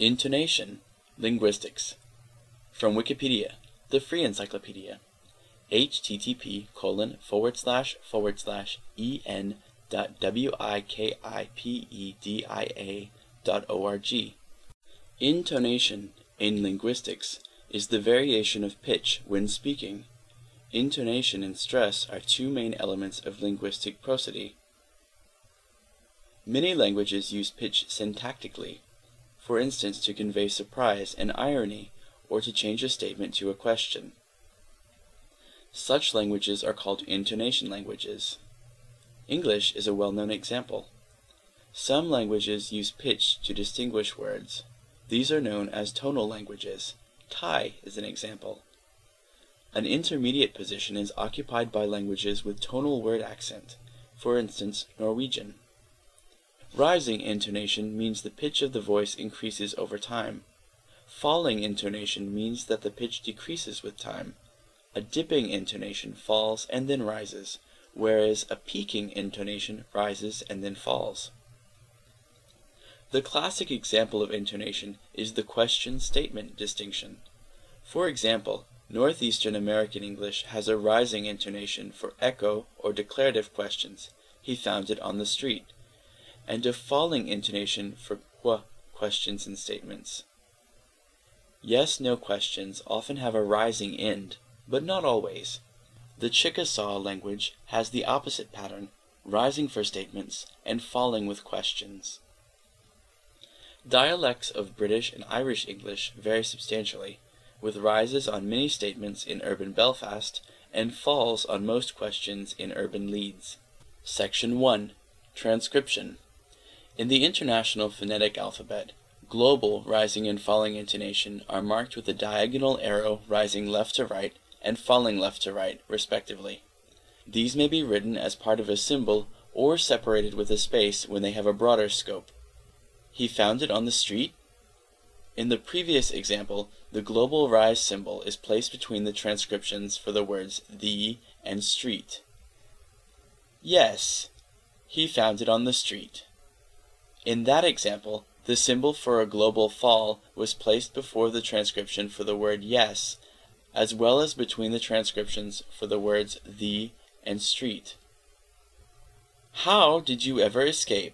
Intonation, linguistics. From Wikipedia, the free encyclopedia. http://en.wikipedia.org. Intonation, in linguistics, is the variation of pitch when speaking. Intonation and stress are two main elements of linguistic prosody. Many languages use pitch syntactically, for instance to convey surprise and irony, or to change a statement to a question. Such languages are called intonation languages. English is a well-known example. Some languages use pitch to distinguish words. These are known as tonal languages. Thai is an example. An intermediate position is occupied by languages with tonal word accent, for instance, Norwegian. Rising intonation means the pitch of the voice increases over time. Falling intonation means that the pitch decreases with time. A dipping intonation falls and then rises, whereas a peaking intonation rises and then falls. The classic example of intonation is the question-statement distinction. For example, Northeastern American English has a rising intonation for echo or declarative questions, "He found it on the street," and a falling intonation for questions and statements. Yes-no questions often have a rising end, but not always. The Chickasaw language has the opposite pattern, rising for statements and falling with questions. Dialects of British and Irish English vary substantially, with rises on many statements in urban Belfast and falls on most questions in urban Leeds. Section 1. Transcription. In the International Phonetic Alphabet, global rising and falling intonation are marked with a diagonal arrow rising left to right and falling left to right, respectively. These may be written as part of a symbol or separated with a space when they have a broader scope. He found it on the street? In the previous example, the global rise symbol is placed between the transcriptions for the words the and street. Yes, he found it on the street. In that example, the symbol for a global fall was placed before the transcription for the word yes, as well as between the transcriptions for the words the and street. How did you ever escape?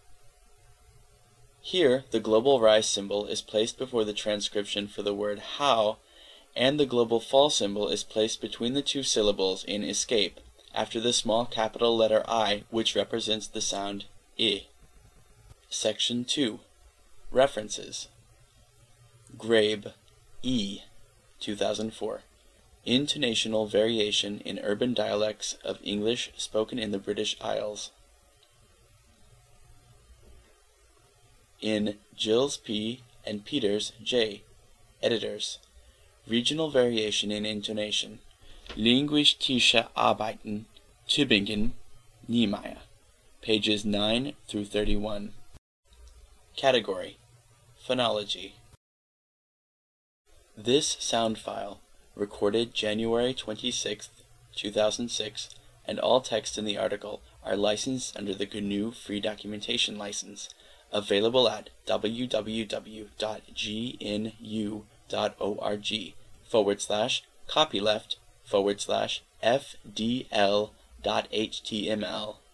Here, the global rise symbol is placed before the transcription for the word how, and the global fall symbol is placed between the two syllables in escape, after the small capital letter I, which represents the sound I. Section 2. References. Grabe, E. 2004. Intonational Variation in Urban Dialects of English Spoken in the British Isles. In Gills P. and Peters J. Editors. Regional Variation in Intonation. Linguistische Arbeiten, Tübingen, Niemeyer. Pages 9 through 31. Category: Phonology. This sound file, recorded January 26, 2006, and all text in the article are licensed under the GNU Free Documentation License, available at www.gnu.org/copyleft/FDL.html.